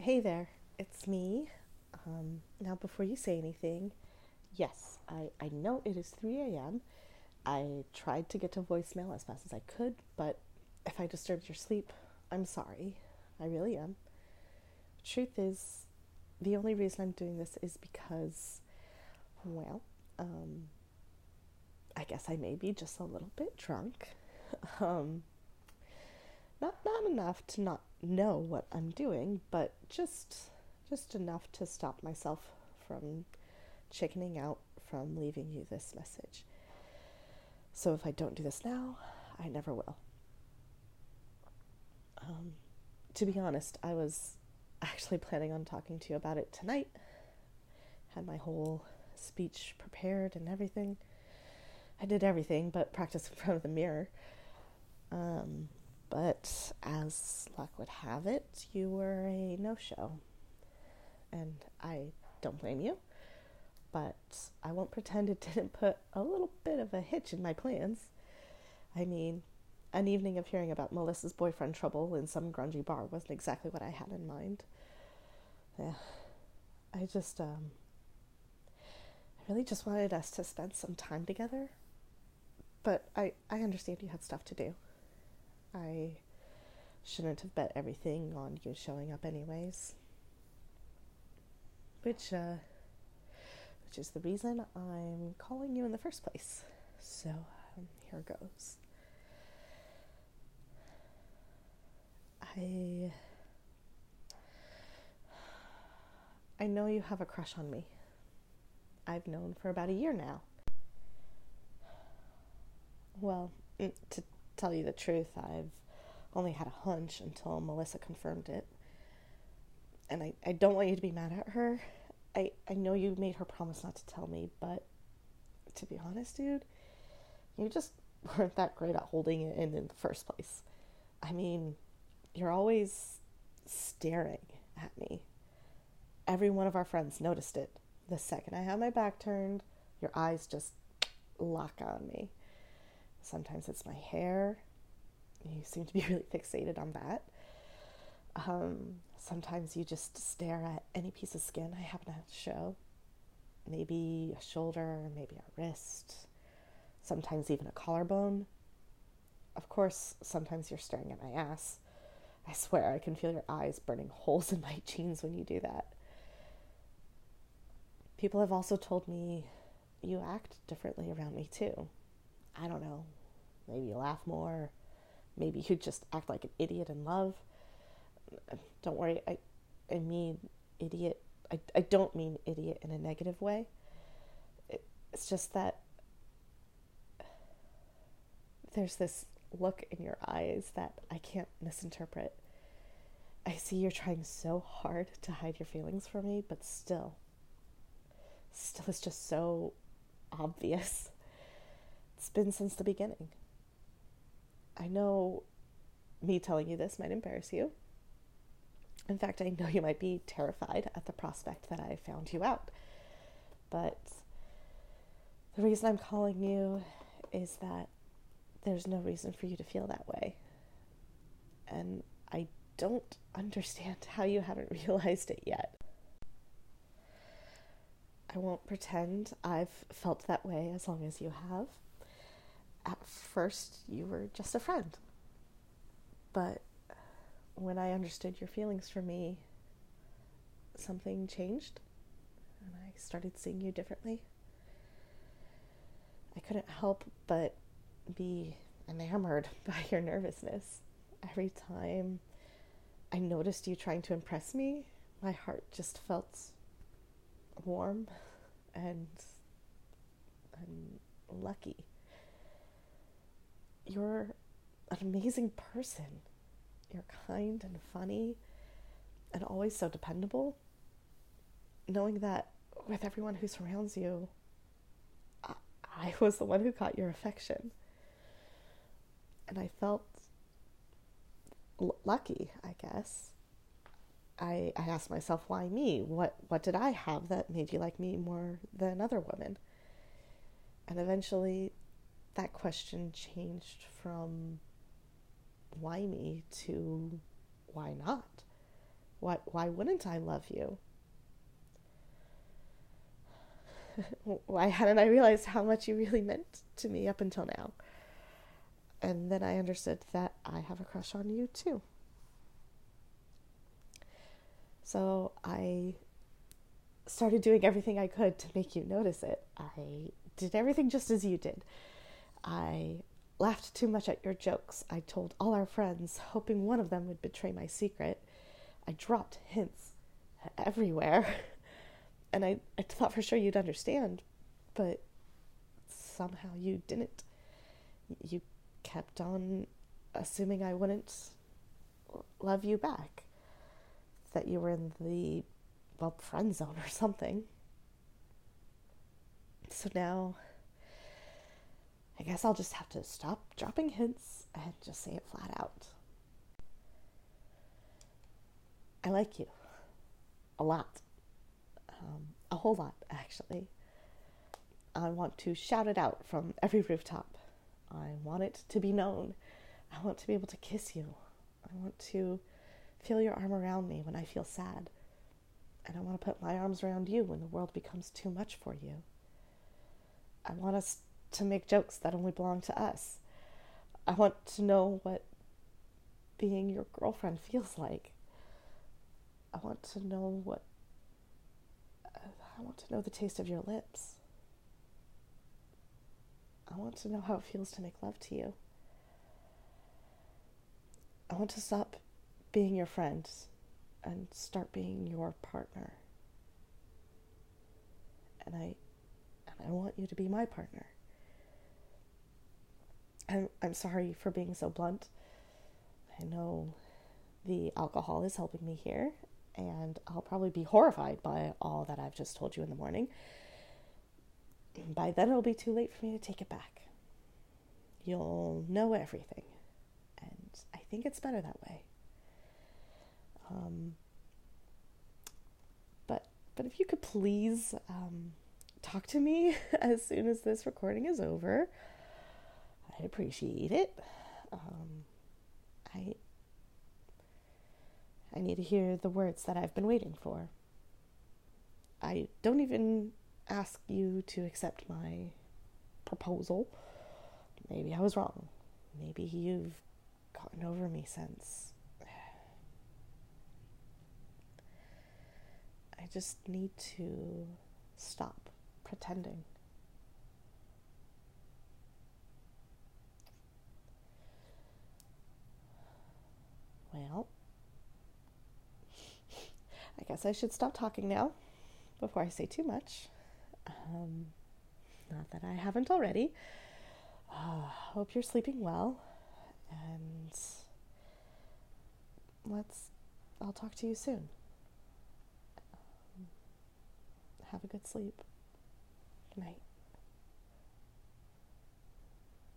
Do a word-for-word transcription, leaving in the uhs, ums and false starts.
Hey there, it's me. Um, now, before you say anything, yes, I, I know it is three a m. I tried to get to voicemail as fast as I could, but if I disturbed your sleep, I'm sorry. I really am. Truth is, the only reason I'm doing this is because, well, um, I guess I may be just a little bit drunk. um, not not enough to not know what I'm doing, but just just enough to stop myself from chickening out from leaving you this message. So if I don't do this now, I never will. Um, to be honest, I was actually planning on talking to you about it tonight. Had my whole speech prepared and everything. I did everything but practice in front of the mirror. Um, but as luck would have it, you were a no-show. And I don't blame you, but I won't pretend it didn't put a little bit of a hitch in my plans. I mean, an evening of hearing about Melissa's boyfriend trouble in some grungy bar wasn't exactly what I had in mind. Yeah, I just, um, I really just wanted us to spend some time together, but I, I understand you had stuff to do. I shouldn't have bet everything on you showing up anyways. Which, uh, which is the reason I'm calling you in the first place. So, um, here goes. I... I know you have a crush on me. I've known for about a year now. Well, to tell you the truth, I've only had a hunch until Melissa confirmed it. And I, I don't want you to be mad at her. I, I know you made her promise not to tell me, but to be honest, dude, you just weren't that great at holding it in in the first place. I mean, you're always staring at me. Every one of our friends noticed it. The second I have my back turned, your eyes just lock on me. Sometimes it's my hair. You seem to be really fixated on that. Um, sometimes you just stare at any piece of skin I happen to show. Maybe a shoulder, maybe a wrist, sometimes even a collarbone. Of course, sometimes you're staring at my ass. I swear I can feel your eyes burning holes in my jeans when you do that. People have also told me you act differently around me too. I don't know. Maybe you laugh more. Maybe you just act like an idiot in love. Don't worry, I I mean idiot. I, I don't mean idiot in a negative way. It, it's just that there's this look in your eyes that I can't misinterpret. I see you're trying so hard to hide your feelings from me, but still, still it's just so obvious. It's been since the beginning. I know me telling you this might embarrass you. In fact, I know you might be terrified at the prospect that I found you out. But the reason I'm calling you is that there's no reason for you to feel that way. And I don't understand how you haven't realized it yet. I won't pretend I've felt that way as long as you have. At first, you were just a friend. But when I understood your feelings for me, something changed, and I started seeing you differently. I couldn't help but be enamored by your nervousness. Every time I noticed you trying to impress me, my heart just felt warm and, and lucky. You're an amazing person. You're kind and funny and always so dependable. Knowing that with everyone who surrounds you, I, I was the one who caught your affection. And I felt l- lucky, I guess. I, I asked myself, why me? What, what did I have that made you like me more than other women? And eventually that question changed from why me to why not? Why, why wouldn't I love you? Why hadn't I realized how much you really meant to me up until now? And then I understood that I have a crush on you too. So I started doing everything I could to make you notice it. I did everything just as you did. I laughed too much at your jokes. I told all our friends, hoping one of them would betray my secret. I dropped hints everywhere. And I, I thought for sure you'd understand, but somehow you didn't. You kept on assuming I wouldn't love you back. That you were in the, well, friend zone or something. So now, I guess I'll just have to stop dropping hints and just say it flat out. I like you. A lot. Um, a whole lot, actually. I want to shout it out from every rooftop. I want it to be known. I want to be able to kiss you. I want to feel your arm around me when I feel sad. And I want to put my arms around you when the world becomes too much for you. I want us to make jokes that only belong to us. I want to know what being your girlfriend feels like. I want to know what I want to know the taste of your lips. I want to know how it feels to make love to you. I want to stop being your friend and start being your partner. And I and I want you to be my partner. I'm I'm sorry for being so blunt. I know the alcohol is helping me here, and I'll probably be horrified by all that I've just told you in the morning. By then it'll be too late for me to take it back. You'll know everything, and I think it's better that way. Um, but but if you could please um, talk to me as soon as this recording is over, I'd appreciate it. Um, I I need to hear the words that I've been waiting for. I don't even ask you to accept my proposal. Maybe I was wrong. Maybe you've gotten over me since. I just need to stop pretending. Well, I guess I should stop talking now before I say too much. Um, not that I haven't already. Uh, hope you're sleeping well, and let's, I'll talk to you soon. Um, have a good sleep. Good night.